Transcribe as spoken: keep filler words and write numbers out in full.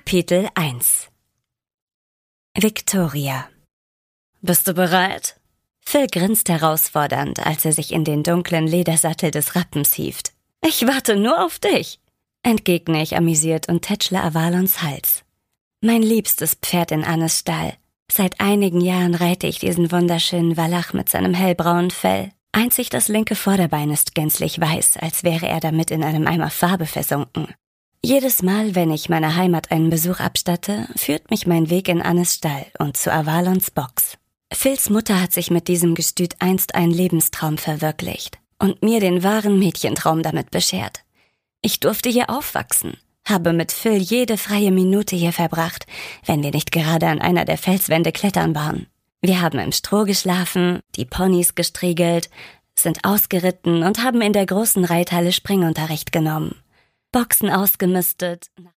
Kapitel eins. Victoria. »Bist du bereit?« Phil grinst herausfordernd, als er sich in den dunklen Ledersattel des Rappens hieft. »Ich warte nur auf dich«, entgegne ich amüsiert und tätschle Avalons Hals. Mein liebstes Pferd in Annes Stall. Seit einigen Jahren reite ich diesen wunderschönen Wallach mit seinem hellbraunen Fell. Einzig das linke Vorderbein ist gänzlich weiß, als wäre er damit in einem Eimer Farbe versunken. Jedes Mal, wenn ich meiner Heimat einen Besuch abstatte, führt mich mein Weg in Annes Stall und zu Avalons Box. Phils Mutter hat sich mit diesem Gestüt einst einen Lebenstraum verwirklicht und mir den wahren Mädchentraum damit beschert. Ich durfte hier aufwachsen, habe mit Phil jede freie Minute hier verbracht, wenn wir nicht gerade an einer der Felswände klettern waren. Wir haben im Stroh geschlafen, die Ponys gestriegelt, sind ausgeritten und haben in der großen Reithalle Springunterricht genommen. Boxen ausgemistet.